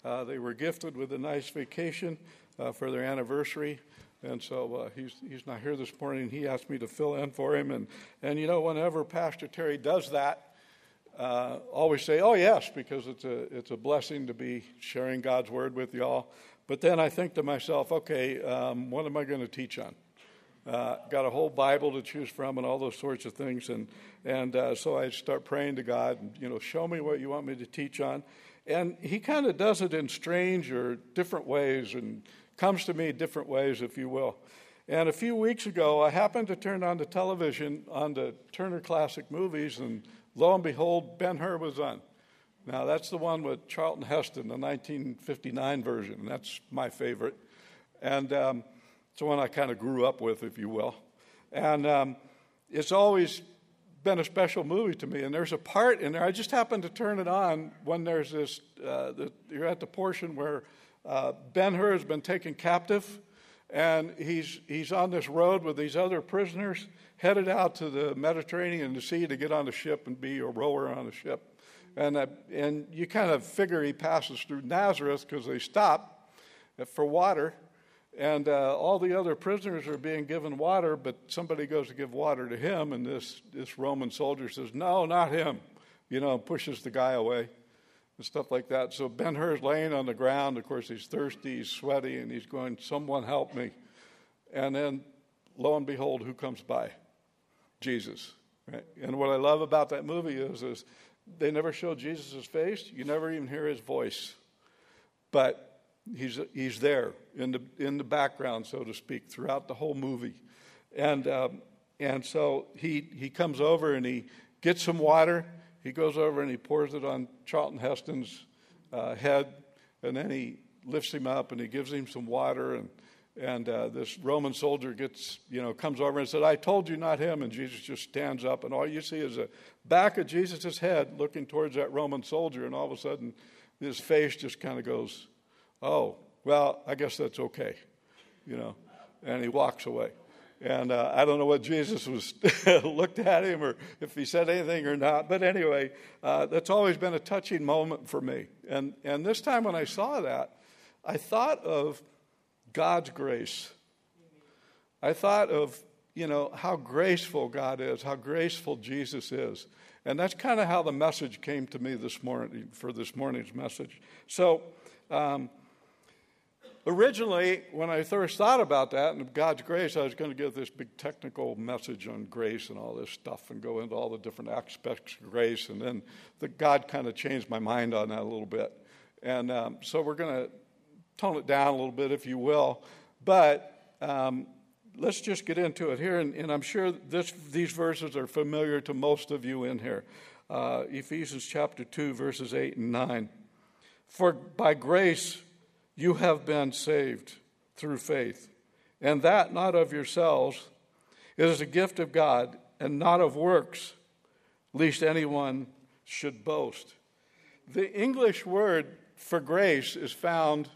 They were gifted with a nice vacation for their anniversary. And so he's not here this morning. He asked me to fill in for him. And you know, whenever Pastor Terry does that, always say, oh, yes, because it's a blessing to be sharing God's word with y'all. But then I think to myself, okay, what am I going to teach on? Got a whole Bible to choose from and all those sorts of things. And so I start praying to God, and, show me what you want me to teach on. And he kind of does it in strange or different ways and comes to me different ways, if you will. And a few weeks ago, I happened to turn on the television on the Turner Classic Movies, and lo and behold, Ben-Hur was on. Now, that's the one with Charlton Heston, the 1959 version, and that's my favorite. And it's the one I kind of grew up with, if you will. And it's always been a special movie to me. And there's a part in there, I just happened to turn it on when there's this, you're at the portion where Ben-Hur has been taken captive, and he's on this road with these other prisoners headed out to the Mediterranean Sea to get on the ship and be a rower on the ship. And you kind of figure he passes through Nazareth because they stop for water, and all the other prisoners are being given water, but somebody goes to give water to him, and this Roman soldier says, no, not him, pushes the guy away. And stuff like that. So Ben-Hur's laying on the ground. Of course, he's thirsty, he's sweaty, and he's going, someone help me. And then, lo and behold, who comes by? Jesus. Right? And what I love about that movie is they never show Jesus' face. You never even hear his voice. But he's there in the background, so to speak, throughout the whole movie. And so he comes over and he gets some water. He goes over and he pours it on Charlton Heston's head, and then he lifts him up and he gives him some water, and this Roman soldier comes over and says, I told you, not him, and Jesus just stands up, and all you see is the back of Jesus' head looking towards that Roman soldier, and all of a sudden his face just kind of goes, oh, well, I guess that's okay, and he walks away. And I don't know what Jesus was looked at him or if he said anything or not. But anyway, that's always been a touching moment for me. And this time when I saw that, I thought of God's grace. I thought of, how graceful God is, how graceful Jesus is. And that's kind of how the message came to me this morning, for this morning's message. So originally, when I first thought about that and God's grace, I was going to give this big technical message on grace and all this stuff and go into all the different aspects of grace. And then God kind of changed my mind on that a little bit. And so we're going to tone it down a little bit, if you will. But let's just get into it here. And I'm sure these verses are familiar to most of you in here. Ephesians chapter 2, verses 8 and 9. For by grace you have been saved through faith, and that not of yourselves. It is a gift of God, and not of works, lest anyone should boast. The English word for grace is found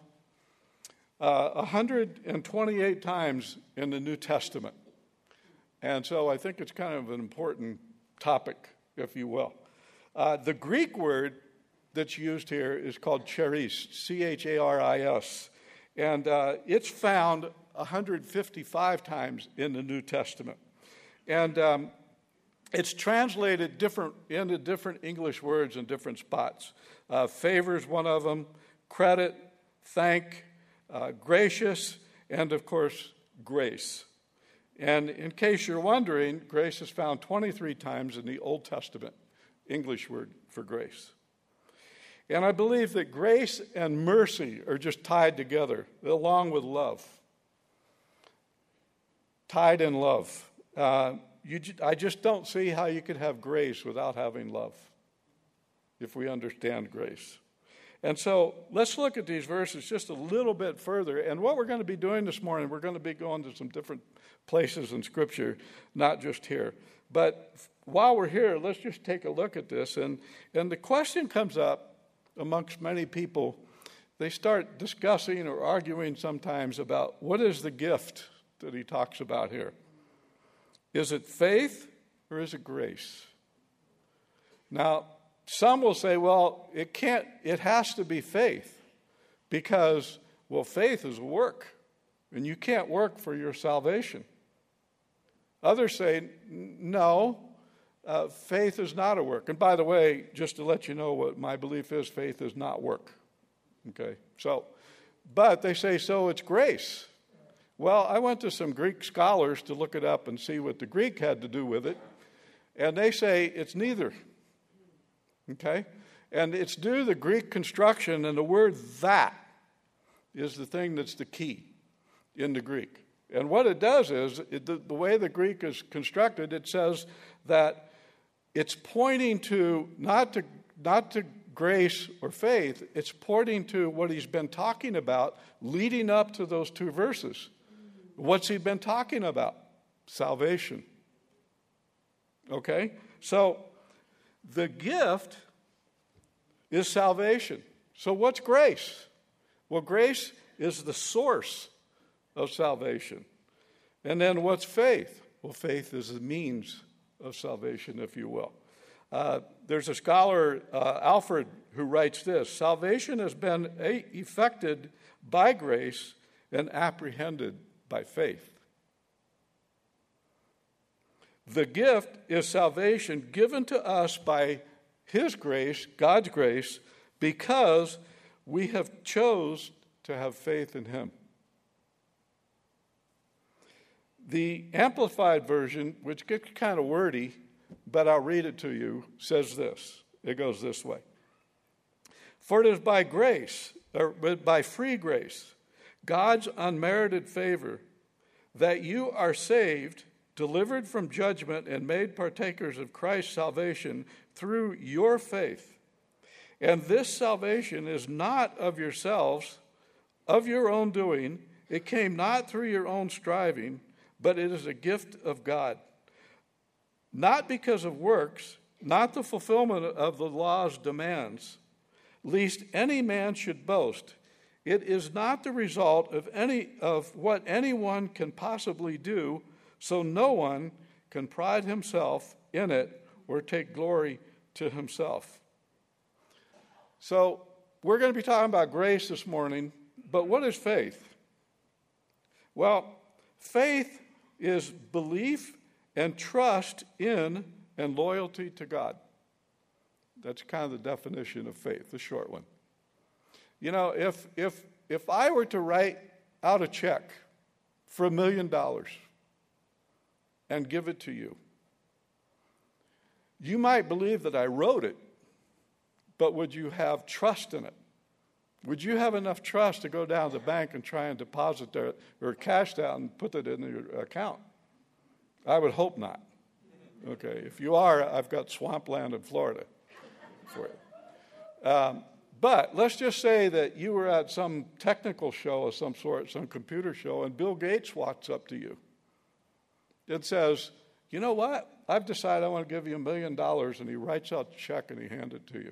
128 times in the New Testament. And so I think it's kind of an important topic, if you will. The Greek word that's used here is called charis, C-H-A-R-I-S. And it's found 155 times in the New Testament. And it's translated into different English words in different spots. Favor is one of them, credit, thank, gracious, and of course, grace. And in case you're wondering, grace is found 23 times in the Old Testament, English word for grace. And I believe that grace and mercy are just tied together, along with love. Tied in love. I just don't see how you could have grace without having love, if we understand grace. And so let's look at these verses just a little bit further. And what we're going to be doing this morning, we're going to be going to some different places in Scripture, not just here. But while we're here, let's just take a look at this. And the question comes up amongst many people. They start discussing or arguing sometimes about what is the gift that he talks about here. Is it faith or is it grace? Now, some will say, well, it has to be faith. Because, well, faith is a work, and you can't work for your salvation. Others say, no, faith is not a work. And by the way, just to let you know what my belief is, faith is not work. Okay, but they say, so it's grace. Well, I went to some Greek scholars to look it up and see what the Greek had to do with it, and they say it's neither. Okay? And it's due to the Greek construction, and the word that is the thing that's the key in the Greek. And what it does is, the way the Greek is constructed, it says that it's pointing to not to grace or faith, it's pointing to what he's been talking about leading up to those two verses. What's he been talking about? Salvation. Okay? So the gift is salvation. So what's grace? Well, grace is the source of salvation. And then what's faith? Well, faith is the means of salvation, if you will. There's a scholar, Alfred, who writes this: salvation has been effected by grace and apprehended by faith. The gift is salvation given to us by His grace, God's grace, because we have chose to have faith in Him. The Amplified Version, which gets kind of wordy, but I'll read it to you, says this. It goes this way. For it is by grace, or by free grace, God's unmerited favor, that you are saved, delivered from judgment, and made partakers of Christ's salvation through your faith. And this salvation is not of yourselves, of your own doing. It came not through your own striving, but it is a gift of God. Not because of works, not the fulfillment of the law's demands, lest any man should boast. It is not the result of what anyone can possibly do, so no one can pride himself in it or take glory to himself. So we're going to be talking about grace this morning, but what is faith? Well, faith is belief and trust in and loyalty to God. That's kind of the definition of faith, the short one. You know, if I were to write out a check for $1 million and give it to you, you might believe that I wrote it, but would you have trust in it? Would you have enough trust to go down to the bank and try and deposit there, or cash that and put it in your account? I would hope not. Okay, if you are, I've got swampland in Florida for you. But let's just say that you were at some technical show of some sort, some computer show, and Bill Gates walks up to you. It says, you know what? I've decided I want to give you $1 million, and he writes out the check and he hands it to you.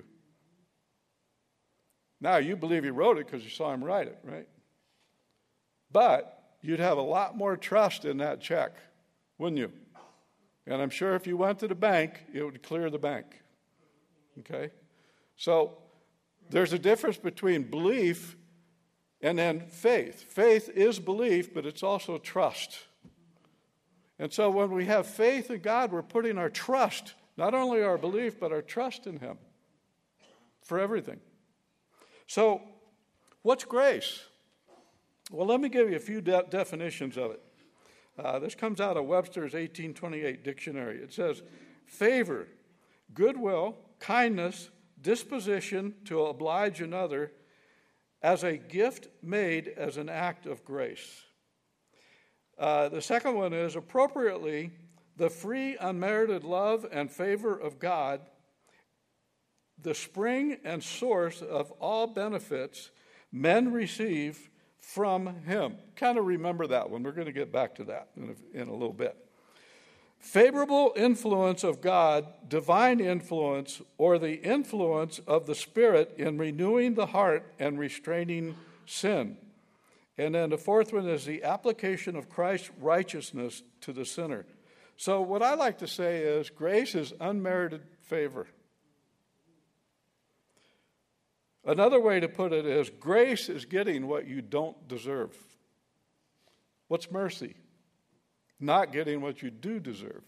Now, you believe he wrote it because you saw him write it, right? But you'd have a lot more trust in that check, wouldn't you? And I'm sure if you went to the bank, it would clear the bank. Okay? So there's a difference between belief and then faith. Faith is belief, but it's also trust. And so when we have faith in God, we're putting our trust, not only our belief, but our trust in Him for everything. So, what's grace? Well, let me give you a few definitions of it. This comes out of Webster's 1828 dictionary. It says, favor, goodwill, kindness, disposition to oblige another as a gift made as an act of grace. The second one is, appropriately, the free, unmerited love and favor of God, the spring and source of all benefits men receive from Him. Kind of remember that one. We're going to get back to that in a little bit. Favorable influence of God, divine influence, or the influence of the Spirit in renewing the heart and restraining sin. And then the fourth one is the application of Christ's righteousness to the sinner. So what I like to say is grace is unmerited favor. Another way to put it is grace is getting what you don't deserve. What's mercy? Not getting what you do deserve.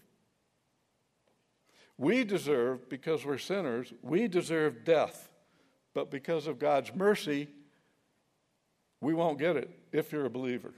We deserve, because we're sinners, we deserve death. But because of God's mercy, we won't get it if you're a believer.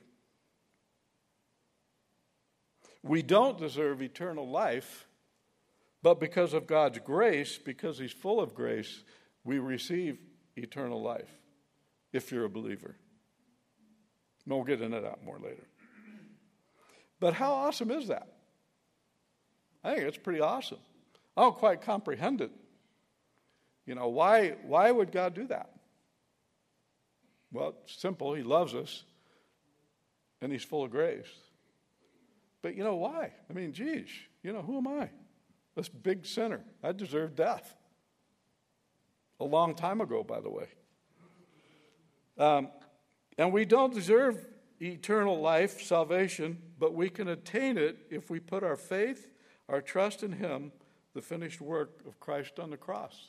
We don't deserve eternal life, but because of God's grace, because He's full of grace, we receive eternal life if you're a believer. And we'll get into that more later. But how awesome is that? I think it's pretty awesome. I don't quite comprehend it. You know, why would God do that? Well, it's simple. He loves us, and He's full of grace. But you know why? I mean, geez, you know, who am I? This big sinner. I deserve death. A long time ago, by the way. And we don't deserve eternal life, salvation, but we can attain it if we put our faith, our trust in Him, the finished work of Christ on the cross.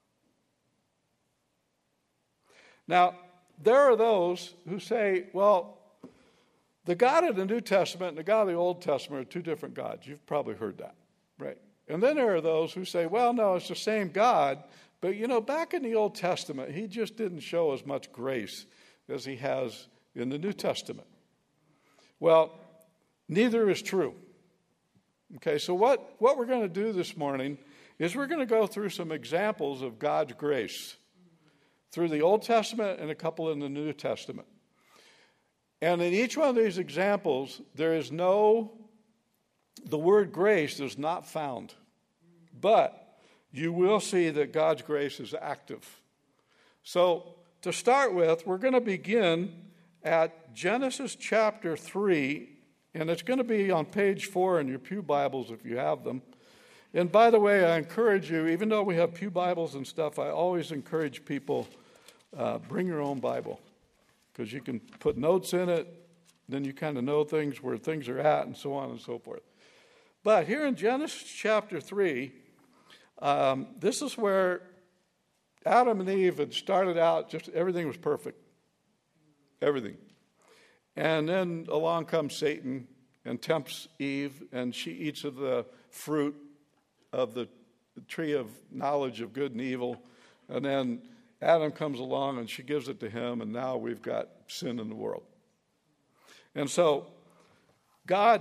Now, there are those who say, well, the God of the New Testament and the God of the Old Testament are two different gods. You've probably heard that, right? And then there are those who say, well, no, it's the same God, but, you know, back in the Old Testament, He just didn't show as much grace as He has in the New Testament. Well, neither is true. Okay, so what we're going to do this morning is we're going to go through some examples of God's grace through the Old Testament and a couple in the New Testament. And in each one of these examples, the word grace is not found. But you will see that God's grace is active. So to start with, we're going to begin at Genesis chapter 3, and it's going to be on page 4 in your pew Bibles if you have them. And by the way, I encourage you, even though we have pew Bibles and stuff, I always encourage people, bring your own Bible, because you can put notes in it, then you kind of know things where things are at, and so on and so forth. But here in Genesis chapter 3, this is where Adam and Eve had started out, just everything was perfect. Everything. And then along comes Satan and tempts Eve, and she eats of the fruit of the tree of knowledge of good and evil. And then Adam comes along and she gives it to him, and now we've got sin in the world. And so God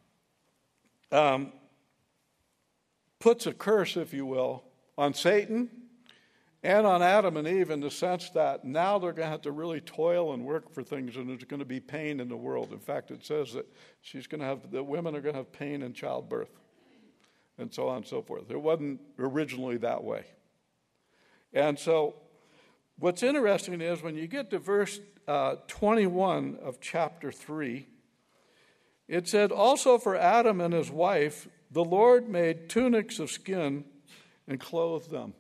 puts a curse, if you will, on Satan and on Adam and Eve in the sense that now they're going to have to really toil and work for things, and there's going to be pain in the world. In fact, it says that the women are going to have pain in childbirth, and so on and so forth. It wasn't originally that way. And so what's interesting is when you get to verse 21 of chapter 3, it said, also for Adam and his wife, the Lord made tunics of skin and clothed them.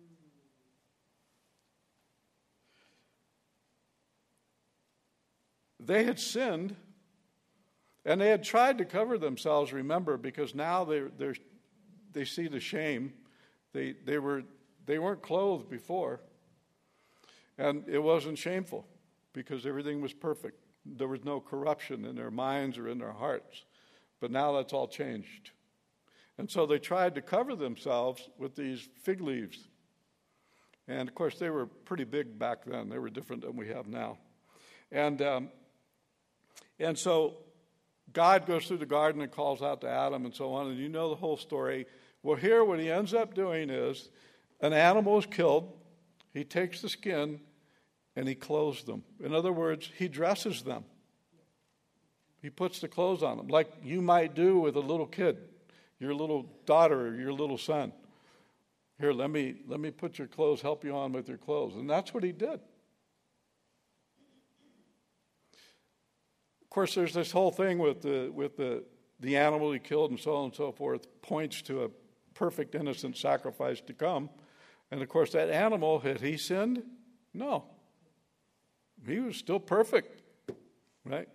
They had sinned, and they had tried to cover themselves, remember, because now they see the shame. They weren't clothed before, and it wasn't shameful because everything was perfect. There was no corruption in their minds or in their hearts. But now that's all changed. And so they tried to cover themselves with these fig leaves. And, of course, they were pretty big back then. They were different than we have now. And so God goes through the garden and calls out to Adam and so on. And you know the whole story. Well, here what he ends up doing is an animal is killed. He takes the skin and he clothes them. In other words, he dresses them. He puts the clothes on them, like you might do with a little kid, your little daughter or your little son. Here, let me put your clothes, help you on with your clothes. And that's what he did. Of course, there's this whole thing with the animal he killed and so on and so forth, points to a perfect, innocent sacrifice to come. And, of course, that animal, had he sinned? No. He was still perfect, right?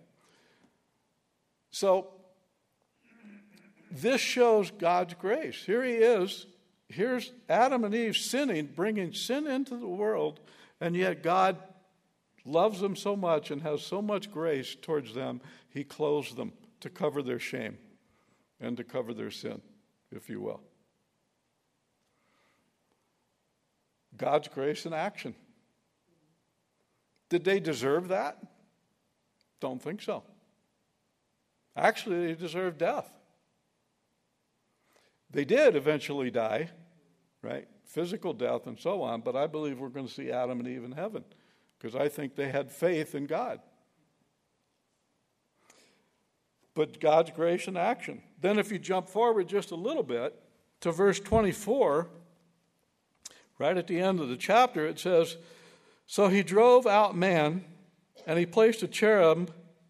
So this shows God's grace. Here he is. Here's Adam and Eve sinning, bringing sin into the world, And yet God loves them so much and has so much grace towards them, he clothes them to cover their shame and to cover their sin, if you will. God's grace in action. Did they deserve that? Don't think so. Actually, they deserved death. They did eventually die, right? Physical death and so on, but I believe we're going to see Adam and Eve in heaven because I think they had faith in God. But God's grace in action. Then if you jump forward just a little bit to verse 24, right at the end of the chapter, it says, "So he drove out man, and he placed a cherubim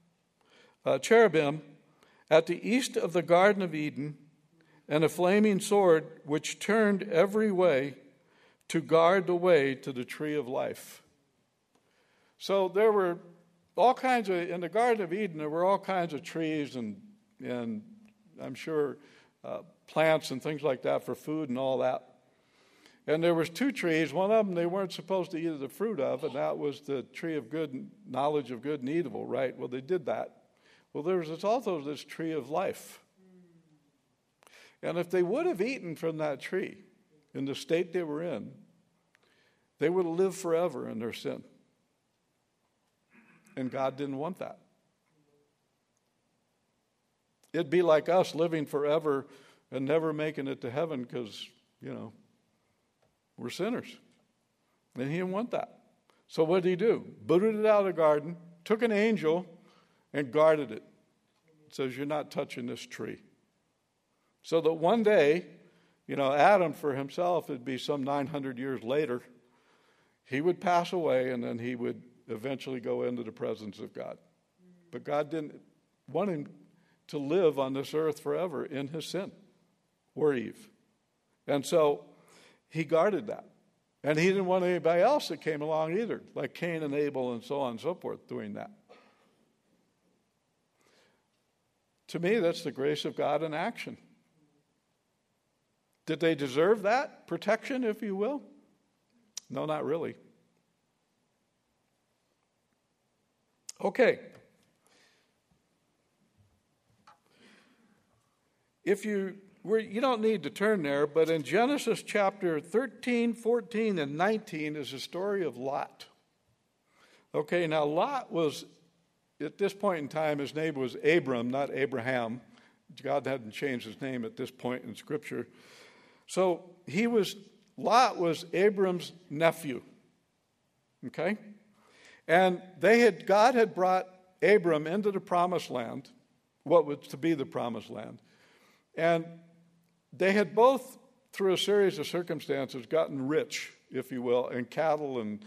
at the east of the Garden of Eden, and a flaming sword which turned every way to guard the way to the tree of life." So there were all kinds of, in the Garden of Eden, there were all kinds of trees and I'm sure plants and things like that for food and all that. And there was two trees. One of them they weren't supposed to eat the fruit of, and that was the tree of good, knowledge of good and evil, right? Well, they did that. Well, there was also this tree of life. And if they would have eaten from that tree in the state they were in, they would have lived forever in their sin. And God didn't want that. It'd be like us living forever and never making it to heaven because, we're sinners. And he didn't want that. So what did he do? Booted it out of the garden, took an angel, and guarded it. It says, "You're not touching this tree." So that one day, Adam for himself, it'd be some 900 years later, he would pass away and then he would eventually go into the presence of God. But God didn't want him to live on this earth forever in his sin, or Eve. And so he guarded that. And he didn't want anybody else that came along either, like Cain and Abel and so on and so forth, doing that. To me, that's the grace of God in action. Did they deserve that protection, if you will? No, not really. Okay. You don't need to turn there, but in Genesis chapter 13, 14, and 19 is the story of Lot. Okay, now Lot was, at this point in time, his name was Abram, not Abraham. God hadn't changed his name at this point in Scripture. So Lot was Abram's nephew. Okay? And God had brought Abram into the promised land, what was to be the promised land. And they had both, through a series of circumstances, gotten rich, if you will, in cattle and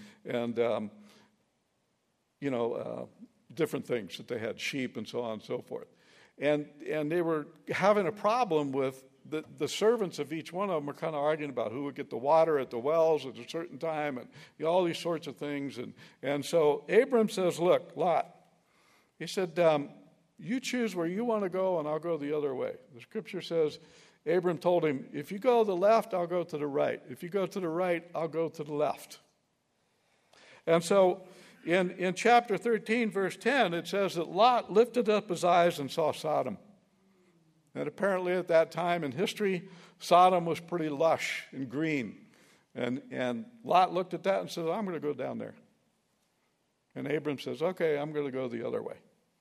different things that they had, sheep and so on and so forth. And they were having a problem with the servants of each one of them were kind of arguing about who would get the water at the wells at a certain time and all these sorts of things. And so Abram says, "Look, Lot," he said, "you choose where you want to go and I'll go the other way." The Scripture says, Abram told him, "If you go to the left, I'll go to the right. If you go to the right, I'll go to the left." And so in chapter 13, verse 10, it says that Lot lifted up his eyes and saw Sodom. And apparently at that time in history, Sodom was pretty lush and green. And Lot looked at that and said, "I'm going to go down there." And Abram says, "Okay, I'm going to go the other way."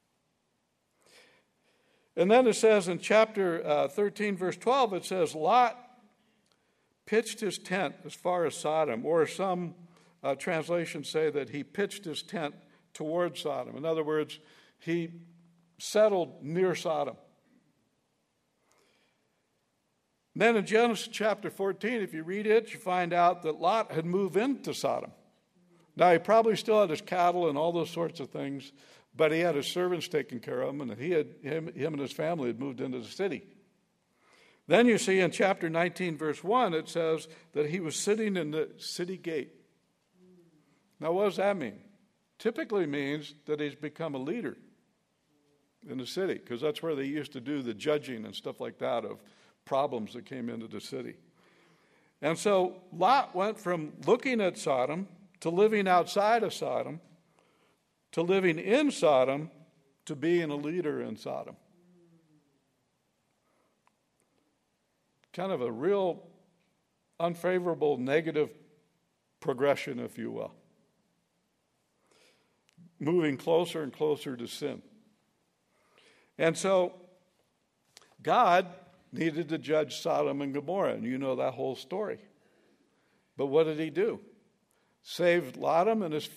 And then it says in chapter 13, verse 12, it says, Lot pitched his tent as far as Sodom, or some translations say that he pitched his tent toward Sodom. In other words, he settled near Sodom. Then in Genesis chapter 14, if you read it, you find out that Lot had moved into Sodom. Now, he probably still had his cattle and all those sorts of things, but he had his servants taken care of him, and him and his family had moved into the city. Then you see in chapter 19, verse 1, it says that he was sitting in the city gate. Now, what does that mean? Typically means that he's become a leader in the city, because that's where they used to do the judging and stuff like that of problems that came into the city. And so Lot went from looking at Sodom to living outside of Sodom, to living in Sodom, to being a leader in Sodom. Kind of a real unfavorable, negative progression, if you will. Moving closer and closer to sin. And so, God needed to judge Sodom and Gomorrah, and you know that whole story. But what did he do? Saved Lot and his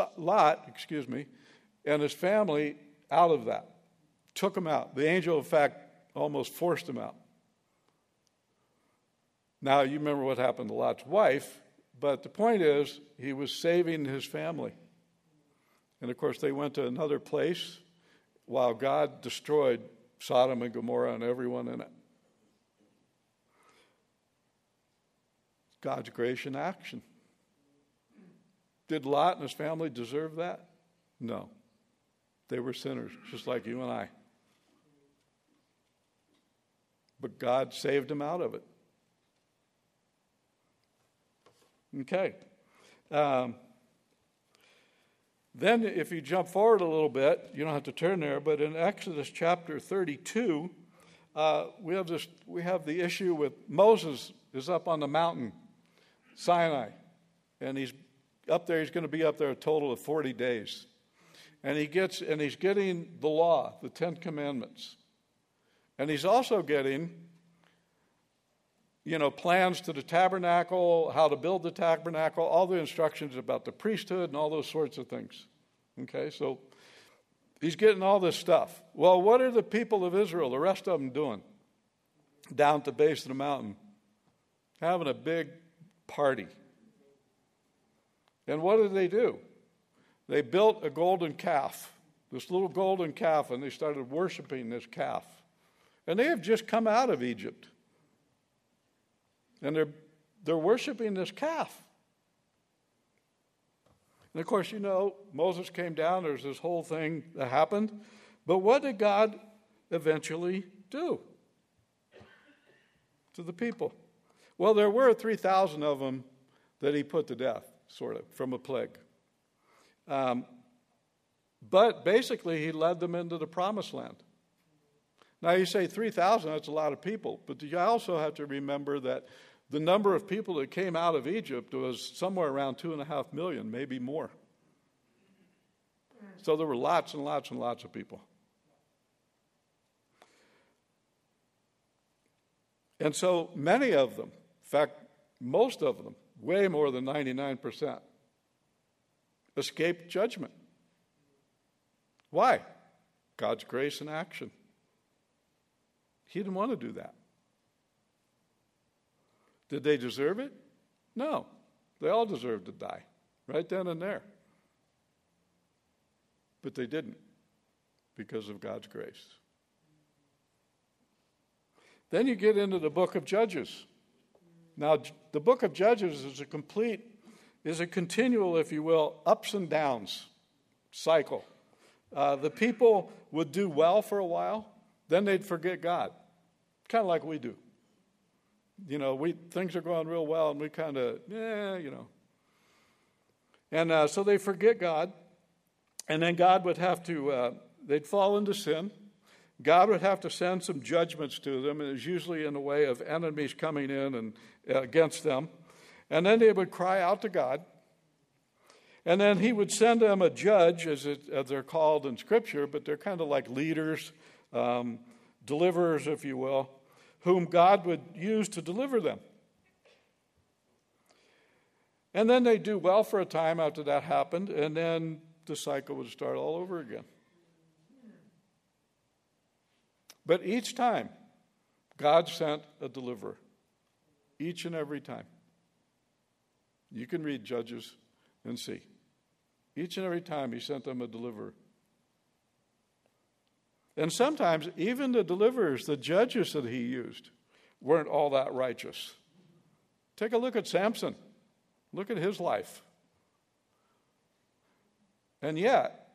family out of that. Took him out. The angel, in fact, almost forced him out. Now, you remember what happened to Lot's wife, but the point is, he was saving his family. And, of course, they went to another place while God destroyed Sodom and Gomorrah and everyone in it. God's grace in action. Did Lot and his family deserve that? No. They were sinners, just like you and I. But God saved them out of it. Okay. Then if you jump forward a little bit, you don't have to turn there, but in Exodus chapter 32, we have the issue with Moses is up on the mountain, Sinai, and he's up there. He's going to be up there a total of 40 days. And he's getting the law, the 10 Commandments. And he's also getting, plans to the tabernacle, how to build the tabernacle, all the instructions about the priesthood and all those sorts of things. Okay, so he's getting all this stuff. Well, what are the people of Israel, the rest of them, doing down at the base of the mountain? Having a big party. And what did they do? They built a golden calf, this little golden calf, and they started worshiping this calf. And they have just come out of Egypt. And they're worshiping this calf. And of course, Moses came down, there's this whole thing that happened. But what did God eventually do to the people? Well, there were 3,000 of them that he put to death, sort of, from a plague. But basically, he led them into the promised land. Now, you say 3,000, that's a lot of people. But you also have to remember that the number of people that came out of Egypt was somewhere around 2.5 million, maybe more. So there were lots and lots and lots of people. And so many of them, in fact, most of them, way more than 99%, escaped judgment. Why? God's grace in action. He didn't want to do that. Did they deserve it? No. They all deserved to die, right then and there. But they didn't, because of God's grace. Then you get into the book of Judges. Now, the book of Judges is a continual, if you will, ups and downs cycle. The people would do well for a while, then they'd forget God, kind of like we do. Things are going real well, and we kind of, And so they forget God, and then God would have to, they'd fall into sin. God would have to send some judgments to them, and it's usually in the way of enemies coming in and against them. And then they would cry out to God. And then he would send them a judge, as they're called in Scripture, but they're kind of like leaders, deliverers, if you will, whom God would use to deliver them. And then they'd do well for a time after that happened, and then the cycle would start all over again. But each time, God sent a deliverer. Each and every time. You can read Judges and see. Each and every time he sent them a deliverer. And sometimes even the deliverers, the judges that he used, weren't all that righteous. Take a look at Samson. Look at his life. And yet,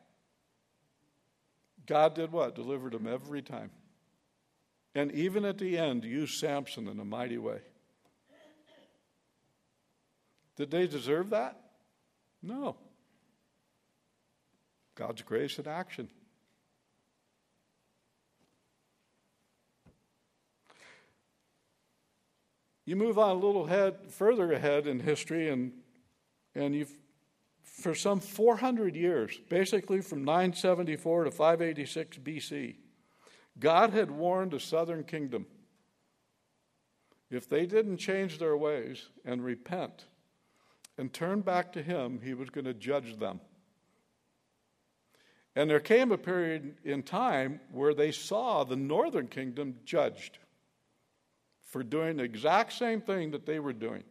God did what? Delivered him every time. And even at the end, used Samson in a mighty way. Did they deserve that? No. God's grace in action. You move on a little further ahead in history, and you've, for some 400 years, basically from 974 to 586 BC, God had warned the southern kingdom, if they didn't change their ways and repent and turn back to him, he was going to judge them. And there came a period in time where they saw the northern kingdom judged for doing the exact same thing that they were doing.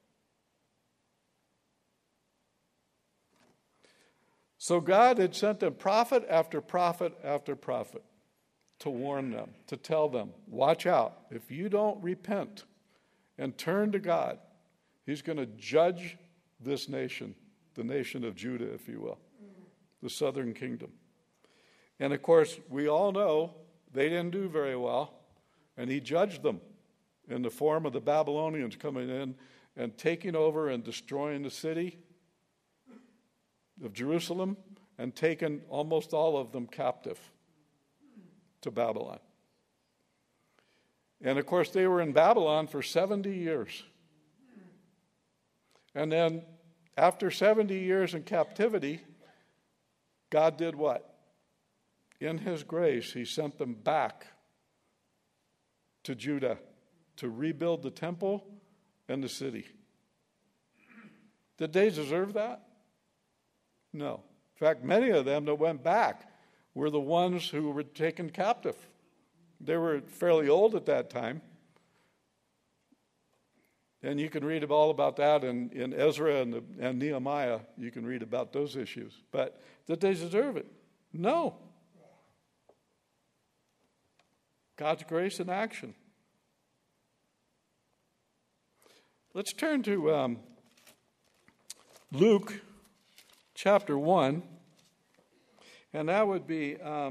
So God had sent them prophet after prophet after prophet to warn them, to tell them, watch out. If you don't repent and turn to God, he's going to judge this nation, the nation of Judah, if you will, the southern kingdom. And of course, we all know they didn't do very well, and he judged them in the form of the Babylonians coming in and taking over and destroying the city of Jerusalem and taking almost all of them captive to Babylon. And of course, they were in Babylon for 70 years. And then after 70 years in captivity, God did what? In his grace, he sent them back to Judah to rebuild the temple and the city. Did they deserve that? No. In fact, many of them that went back were the ones who were taken captive. They were fairly old at that time. And you can read all about that in Ezra and Nehemiah. You can read about those issues. But did they deserve it? No. God's grace in action. Let's turn to Luke chapter 1, and that would be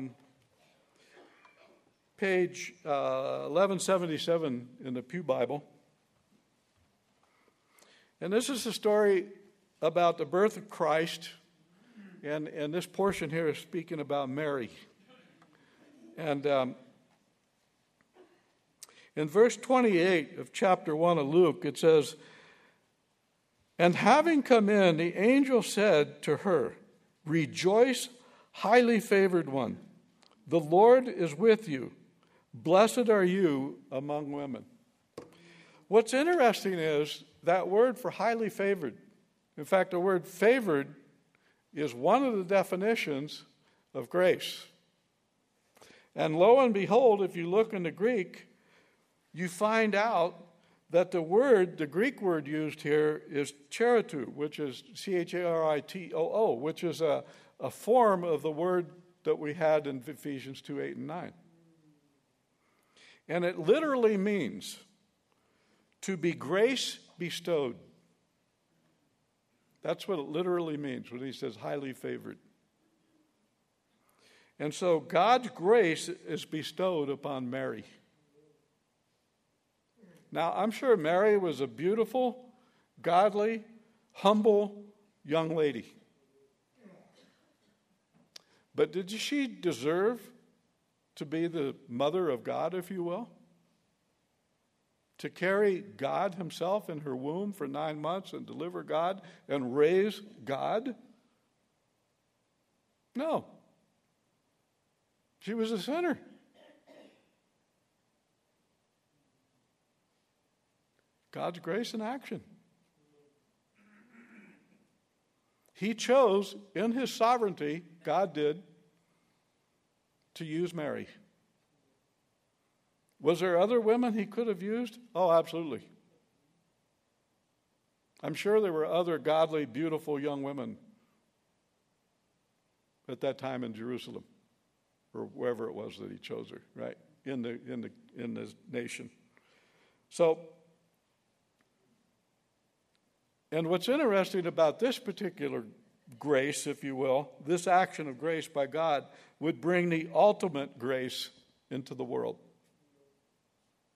page 1177 in the Pew Bible. And this is a story about the birth of Christ, and this portion here is speaking about Mary. And in verse 28 of chapter 1 of Luke, it says, "And having come in, the angel said to her, 'Rejoice, highly favored one. The Lord is with you. Blessed are you among women.'" What's interesting is that word for highly favored. In fact, the word favored is one of the definitions of grace. And lo and behold, if you look in the Greek, you find out that the Greek word used here is charitoo, which is charitoo, which is a form of the word that we had in Ephesians 2, 8, and 9. And it literally means to be grace bestowed. That's what it literally means when he says highly favored. And so God's grace is bestowed upon Mary. Now, I'm sure Mary was a beautiful, godly, humble young lady. But did she deserve to be the mother of God, if you will? To carry God himself in her womb for 9 months and deliver God and raise God? No. She was a sinner. God's grace in action. He chose, in his sovereignty, God did, to use Mary. Was there other women he could have used? Oh, absolutely. I'm sure there were other godly, beautiful young women at that time in Jerusalem, or wherever it was that he chose her, right? In the nation. So, and what's interesting about this particular grace, if you will, this action of grace by God would bring the ultimate grace into the world.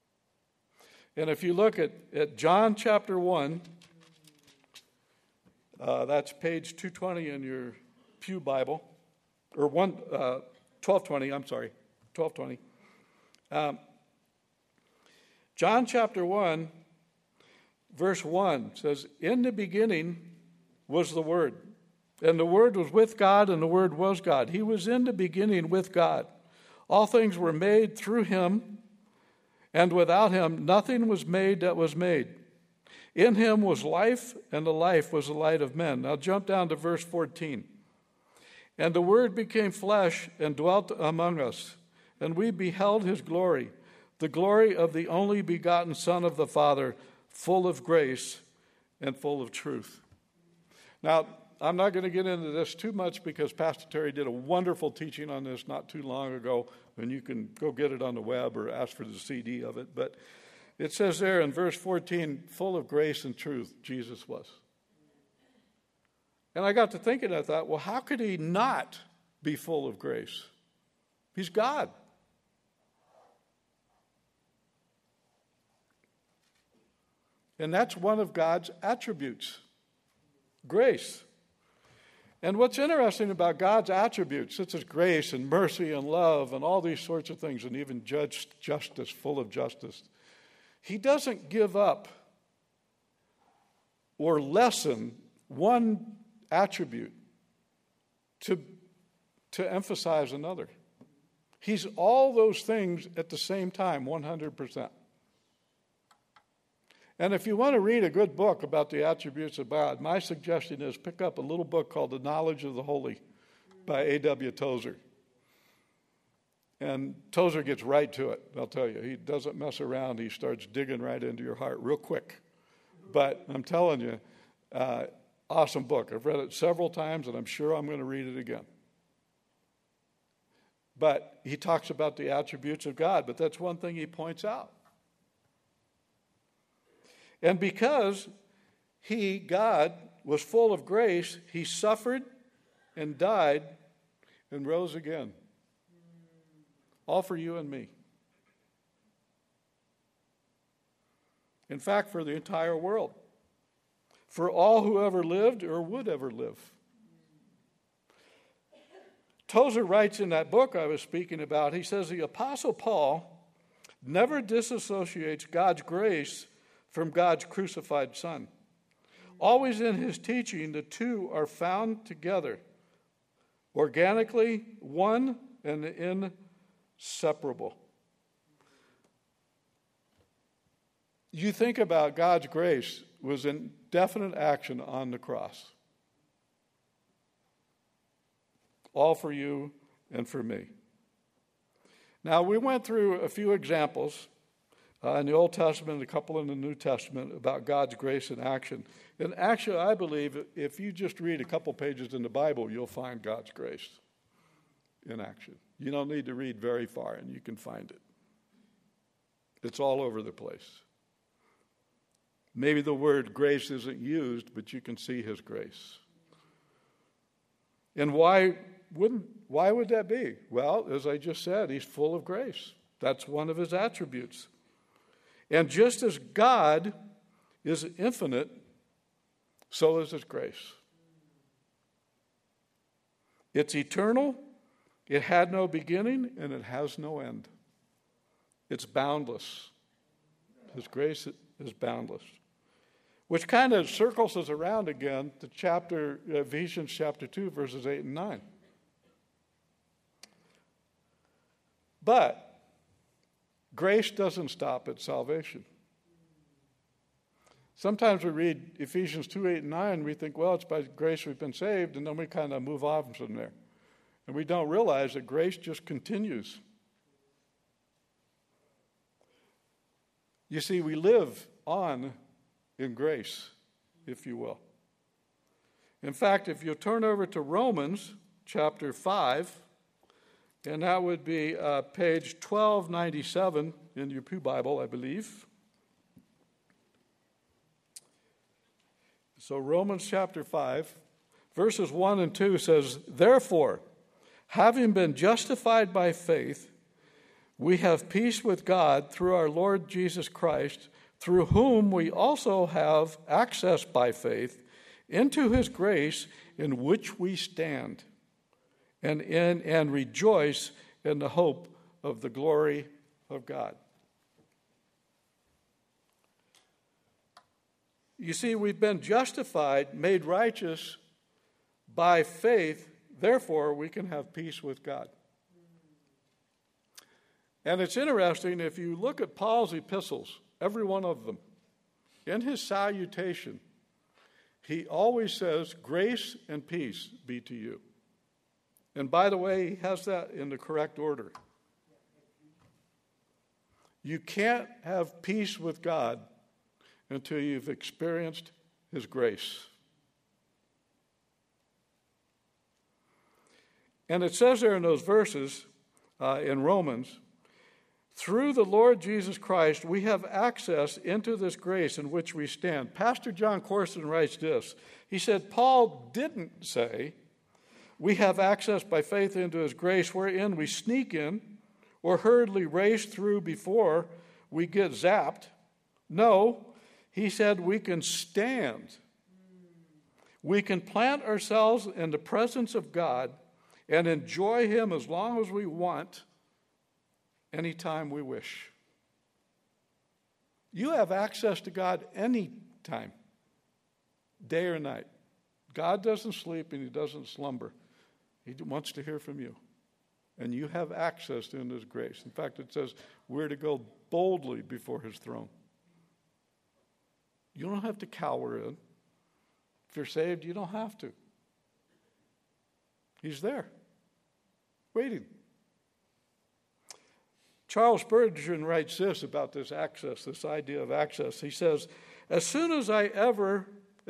And if you look at John chapter 1, That's page 220 in your Pew Bible, or 1220, I'm sorry, 1220. John chapter 1, verse 1 says, "In the beginning was the Word, and the Word was with God, and the Word was God. He was in the beginning with God. All things were made through him, and without him nothing was made that was made. In him was life, and the life was the light of men." Now jump down to verse 14. "And the Word became flesh and dwelt among us, and we beheld his glory, the glory of the only begotten Son of the Father, full of grace and full of truth." Now, I'm not going to get into this too much because Pastor Terry did a wonderful teaching on this not too long ago, and you can go get it on the web or ask for the CD of it. But it says there in verse 14, full of grace and truth, Jesus was. And I got to thinking, I thought, well, how could he not be full of grace? He's God. And that's one of God's attributes, grace. And what's interesting about God's attributes, such as grace and mercy and love and all these sorts of things, and even justice, full of justice, he doesn't give up or lessen one attribute to emphasize another. He's all those things at the same time, 100%. And if you want to read a good book about the attributes of God, my suggestion is pick up a little book called The Knowledge of the Holy by A.W. Tozer. And Tozer gets right to it, I'll tell you. He doesn't mess around. He starts digging right into your heart real quick. But I'm telling you, awesome book. I've read it several times, and I'm sure I'm going to read it again. But he talks about the attributes of God, but that's one thing he points out. And because he, God, was full of grace, he suffered and died and rose again. All for you and me. In fact, for the entire world. For all who ever lived or would ever live. Tozer writes in that book I was speaking about, he says the Apostle Paul never disassociates God's grace from God's crucified Son. Always in his teaching, the two are found together, organically, one and inseparable. You think about God's grace was in definite action on the cross. All for you and for me. Now, we went through a few examples in the Old Testament, a couple in the New Testament, about God's grace in action. And actually, I believe if you just read a couple pages in the Bible, you'll find God's grace in action. You don't need to read very far, and you can find it. It's all over the place. Maybe the word grace isn't used, but you can see his grace. And why would that be? Well, as I just said, he's full of grace. That's one of his attributes. And just as God is infinite, so is his grace. It's eternal, it had no beginning, and it has no end. It's boundless. His grace is boundless. Which kind of circles us around again to Ephesians chapter 2, verses 8 and 9. But grace doesn't stop at salvation. Sometimes we read Ephesians 2, 8, and 9, and we think, well, it's by grace we've been saved, and then we kind of move on from there. And we don't realize that grace just continues. You see, we live on in grace, if you will. In fact, if you turn over to Romans chapter 5, and that would be page 1297 in your Pew Bible, I believe. So Romans chapter 5, verses 1 and 2 says, "Therefore, having been justified by faith, we have peace with God through our Lord Jesus Christ, through whom we also have access by faith into his grace in which we stand, and rejoice in the hope of the glory of God. You see, we've been justified, made righteous by faith, therefore we can have peace with God. And it's interesting, if you look at Paul's epistles, every one of them, in his salutation, he always says, grace and peace be to you. And by the way, he has that in the correct order. You can't have peace with God until you've experienced his grace. And it says there in those verses in Romans, through the Lord Jesus Christ, we have access into this grace in which we stand. Pastor John Corson writes this. He said, Paul didn't say, we have access by faith into his grace wherein we sneak in or hurriedly race through before we get zapped. No, he said we can stand. We can plant ourselves in the presence of God and enjoy him as long as we want, anytime we wish. You have access to God anytime, day or night. God doesn't sleep and he doesn't slumber. He wants to hear from you. And you have access to his grace. In fact, it says we're to go boldly before his throne. You don't have to cower in. If you're saved, you don't have to. He's there, waiting. Charles Spurgeon writes this about this access, this idea of access. He says, as soon as ever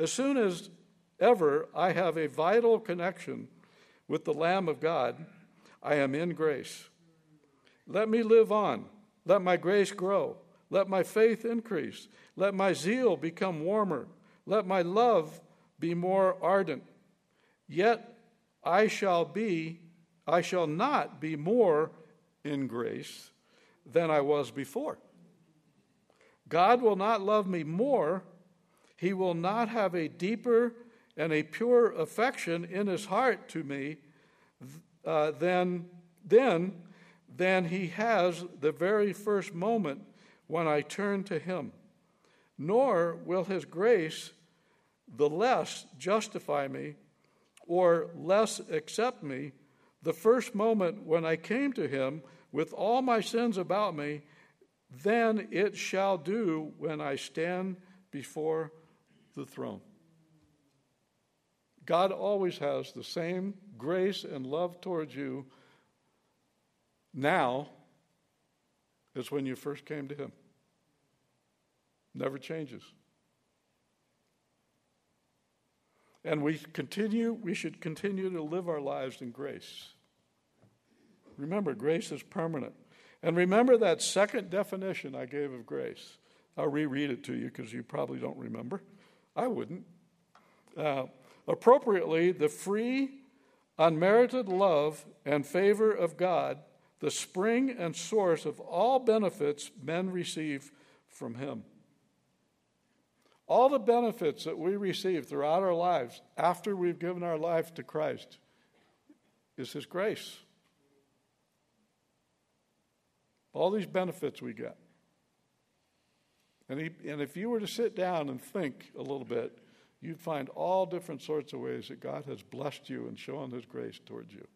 I have a vital connection with the Lamb of God, I am in grace. Let me live on. Let my grace grow. Let my faith increase. Let my zeal become warmer. Let my love be more ardent. Yet I shall not be more in grace than I was before. God will not love me more. He will not have a deeper and a pure affection in his heart to me than he has the very first moment when I turn to him. Nor will his grace the less justify me or less accept me the first moment when I came to him with all my sins about me than it shall do when I stand before the throne. God always has the same grace and love towards you now as when you first came to him. Never changes. And we should continue to live our lives in grace. Remember, grace is permanent. And remember that second definition I gave of grace. I'll reread it to you because you probably don't remember. I wouldn't. Appropriately, the free, unmerited love and favor of God, the spring and source of all benefits men receive from him. All the benefits that we receive throughout our lives after we've given our life to Christ is his grace. All these benefits we get. And if you were to sit down and think a little bit, you'd find all different sorts of ways that God has blessed you and shown his grace towards you.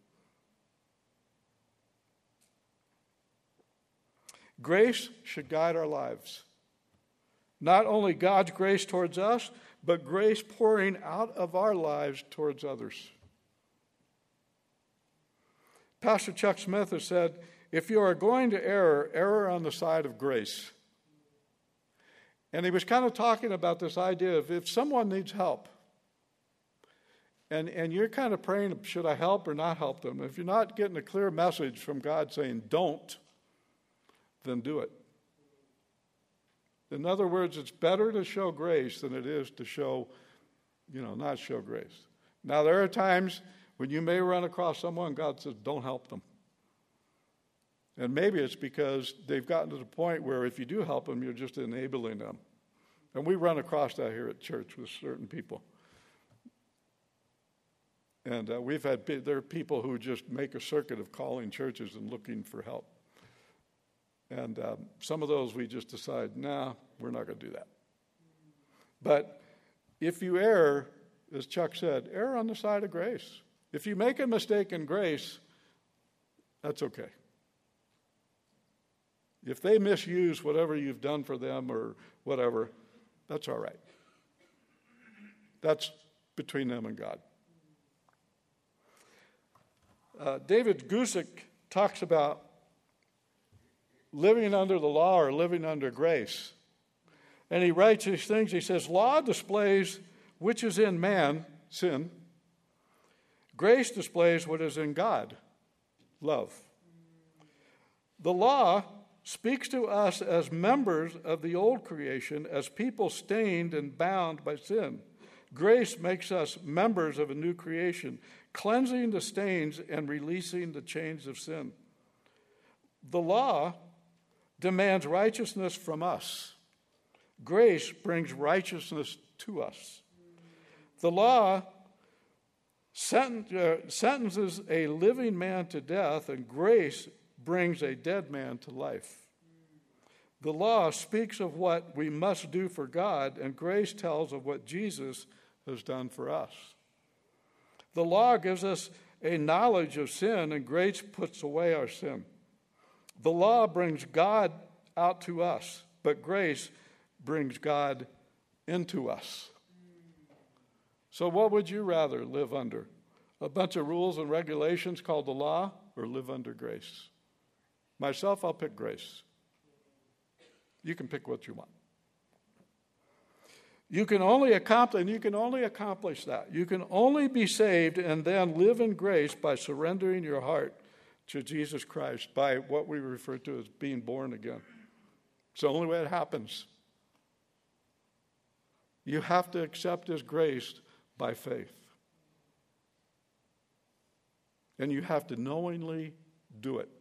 Grace should guide our lives. Not only God's grace towards us, but grace pouring out of our lives towards others. Pastor Chuck Smith has said, if you are going to err on the side of grace. And he was kind of talking about this idea of if someone needs help, and you're kind of praying, should I help or not help them? If you're not getting a clear message from God saying, don't, then do it. In other words, it's better to show grace than it is to show, not show grace. Now, there are times when you may run across someone, God says, don't help them. And maybe it's because they've gotten to the point where if you do help them, you're just enabling them. And we run across that here at church with certain people. And there are people who just make a circuit of calling churches and looking for help. And some of those we just decide, nah, we're not going to do that. But if you err, as Chuck said, err on the side of grace. If you make a mistake in grace, that's okay. If they misuse whatever you've done for them or whatever, that's all right. That's between them and God. David Gusick talks about living under the law or living under grace. And he writes these things. He says, law displays which is in man, sin. Grace displays what is in God, love. The law speaks to us as members of the old creation, as people stained and bound by sin. Grace makes us members of a new creation, cleansing the stains and releasing the chains of sin. The law demands righteousness from us. Grace brings righteousness to us. The law sentences a living man to death, and grace brings a dead man to life. The law speaks of what we must do for God, and grace tells of what Jesus has done for us. The law gives us a knowledge of sin, and grace puts away our sin. The law brings God out to us, but grace brings God into us. So what would you rather live under? A bunch of rules and regulations called the law, or live under grace? Myself, I'll pick grace. You can pick what you want. You can only accomplish that. You can only be saved and then live in grace by surrendering your heart to Jesus Christ, by what we refer to as being born again. It's the only way it happens. You have to accept His grace by faith. And you have to knowingly do it.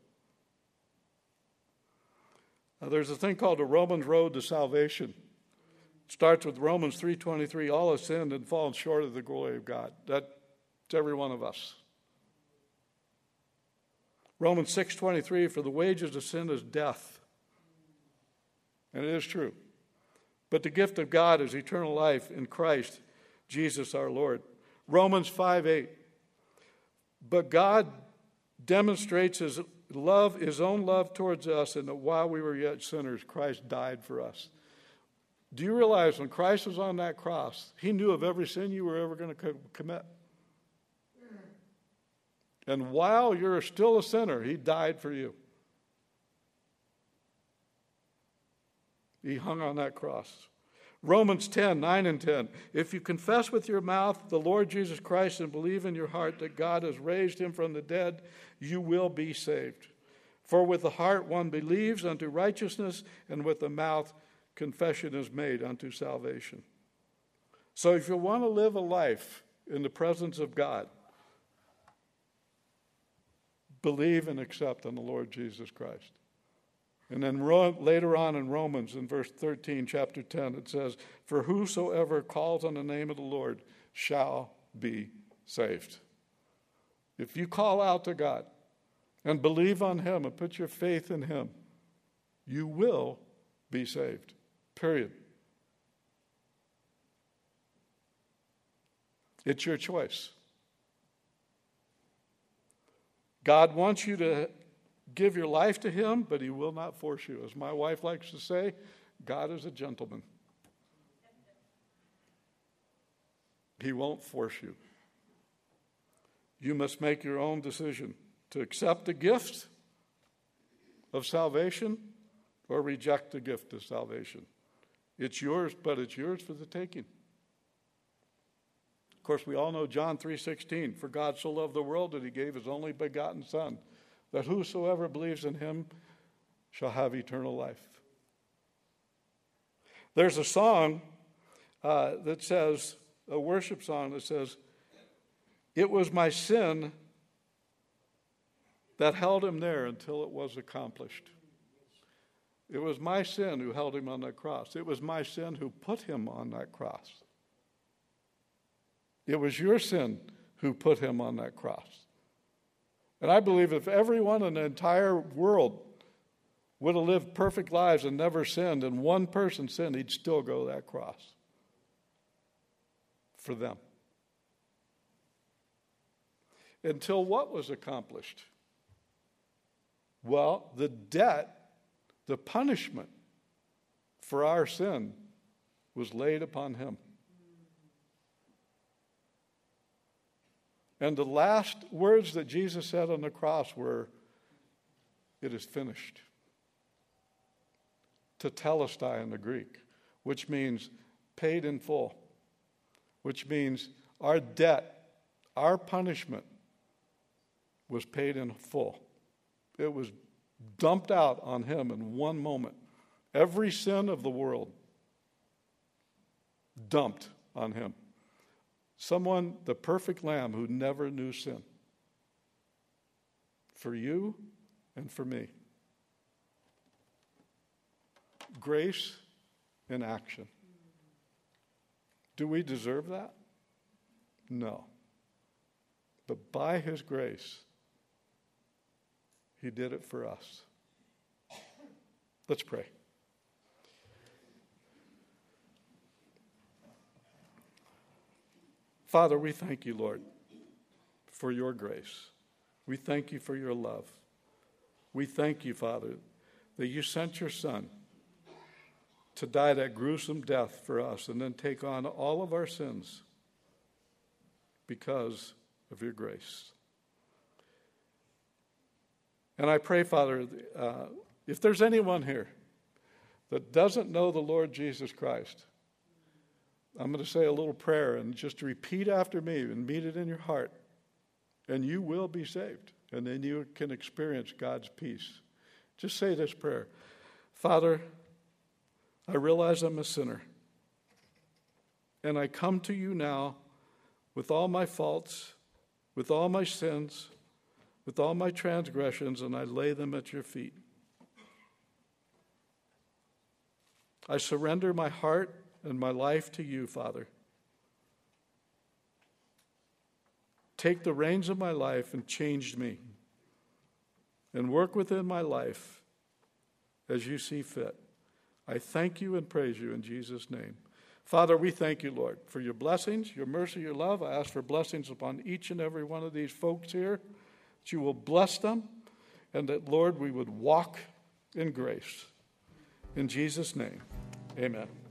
Now, there's a thing called the Romans Road to Salvation. It starts with Romans 3:23, all have sinned and fallen short of the glory of God. That's every one of us. Romans 6:23, for the wages of sin is death. And it is true. But the gift of God is eternal life in Christ Jesus our Lord. Romans 5:8, but God demonstrates His own love towards us, and that while we were yet sinners, Christ died for us. Do you realize when Christ was on that cross, He knew of every sin you were ever going to commit? And while you're still a sinner, He died for you. He hung on that cross. Romans 10:9 and 10. If you confess with your mouth the Lord Jesus Christ and believe in your heart that God has raised Him from the dead, you will be saved. For with the heart one believes unto righteousness, and with the mouth confession is made unto salvation. So if you want to live a life in the presence of God, believe and accept in the Lord Jesus Christ. And then later on in Romans, in verse 13, chapter 10, it says, for whosoever calls on the name of the Lord shall be saved. If you call out to God and believe on Him and put your faith in Him, you will be saved. Period. It's your choice. God wants you to give your life to Him, but He will not force you. As my wife likes to say, God is a gentleman. He won't force you. You must make your own decision to accept the gift of salvation or reject the gift of salvation. It's yours, but it's yours for the taking. Of course, we all know John 3:16, for God so loved the world that He gave His only begotten Son, that whosoever believes in Him shall have eternal life. There's a song that says, a worship song that says, it was my sin that held Him there until it was accomplished. It was my sin who held Him on that cross. It was my sin who put Him on that cross. It was your sin who put him on that cross. And I believe if everyone in the entire world would have lived perfect lives and never sinned, and one person sinned, he'd still go to that cross for them. Until what was accomplished? Well, the debt, the punishment for our sin was laid upon him. And the last words that Jesus said on the cross were, "It is finished." Tetelestai in the Greek, which means paid in full, which means our debt, our punishment was paid in full. It was dumped out on him in one moment. Every sin of the world dumped on him. Someone, the perfect lamb who never knew sin. For you and for me. Grace in action. Do we deserve that? No. But by his grace, he did it for us. Let's pray. Father, we thank you, Lord, for your grace. We thank you for your love. We thank you, Father, that you sent your Son to die that gruesome death for us and then take on all of our sins because of your grace. And I pray, Father, if there's anyone here that doesn't know the Lord Jesus Christ, I'm going to say a little prayer and just repeat after me and meet it in your heart. And you will be saved. And then you can experience God's peace. Just say this prayer. Father, I realize I'm a sinner. And I come to you now with all my faults, with all my sins, with all my transgressions, and I lay them at your feet. I surrender my heart and my life to you, Father. Take the reins of my life and change me. And work within my life as you see fit. I thank you and praise you in Jesus' name. Father, we thank you, Lord, for your blessings, your mercy, your love. I ask for blessings upon each and every one of these folks here, that you will bless them, and that, Lord, we would walk in grace. In Jesus' name, amen.